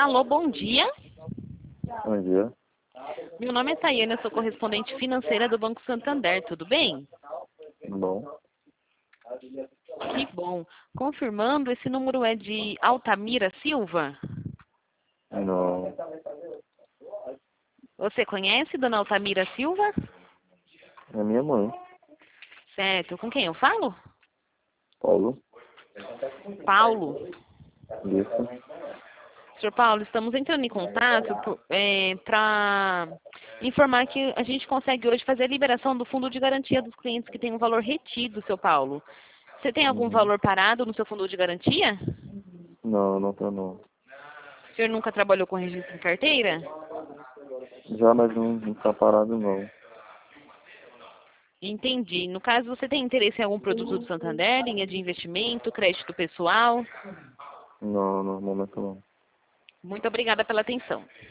Alô, bom dia. Bom dia. Meu nome é Tayane, eu sou correspondente financeira do Banco Santander, tudo bem? Bom. Que bom. Confirmando, esse número é de Altamira Silva? Não. Você conhece Dona Altamira Silva? É minha mãe. Certo. Com quem eu falo? Paulo. Paulo. Isso. Senhor Paulo, estamos entrando em contato para informar que a gente consegue hoje fazer a liberação do fundo de garantia dos clientes que têm um valor retido, seu Paulo. Você tem algum Uhum. valor parado no seu fundo de garantia? Não, não tô não. O senhor nunca trabalhou com registro em carteira? Já, mas não tá parado não. Entendi. No caso, você tem interesse em algum produto do Santander, linha de investimento, crédito pessoal? Não, no momento não. Muito obrigada pela atenção.